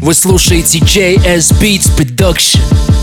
Вы слушаете JS Beats Production.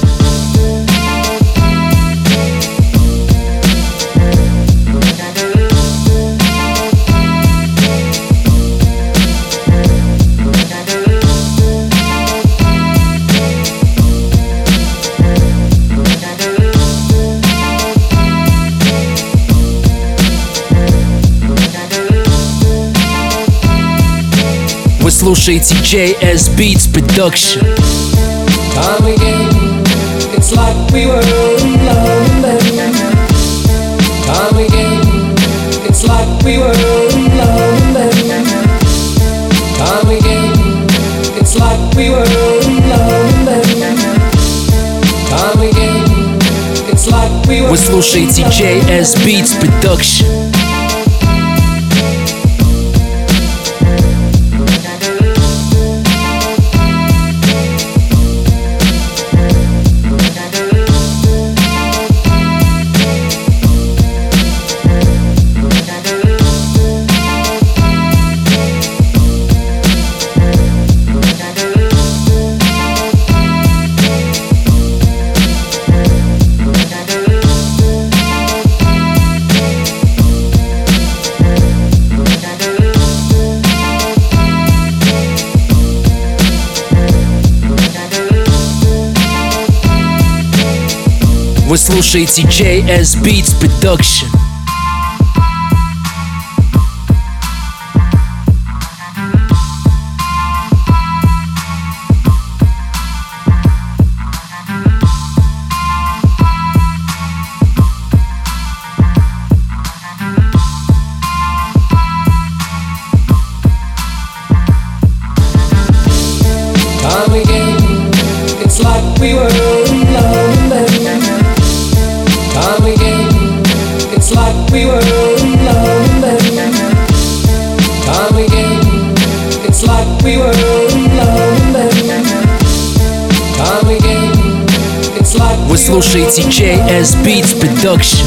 Вы слушаете JS Beats Production. Time again, it's like we were in London. Time again, it's like we were in London. Time again, it's like we were in London. Time again, it's like we were. Вы слушаете JS Beats Production. Вы слушаете JS Beats Production. Time again, it's like we were in London. Time again, it's like we were in London. Time again, it's like we were in London. Time again, it's like. Вы слушаете JS Beats Production.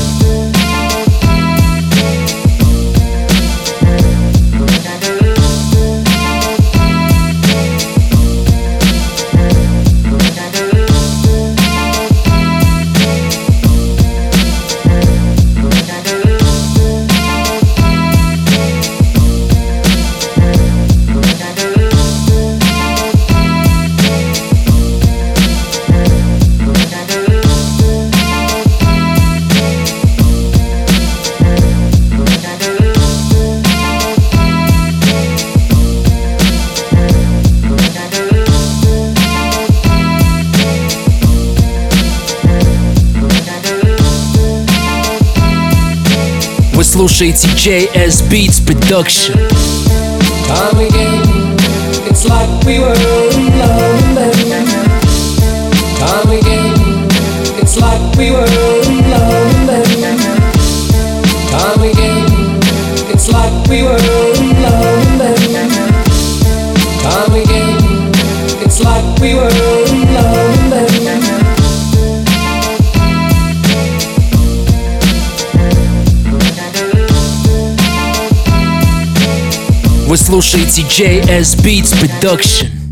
Вы слушаете JS Beats Production. Time again, it's like we were in London. Time again, it's like we were in London. Time again, it's like we were in London. Time again, it's like we were in London. Вы слушаете JS Beats Production.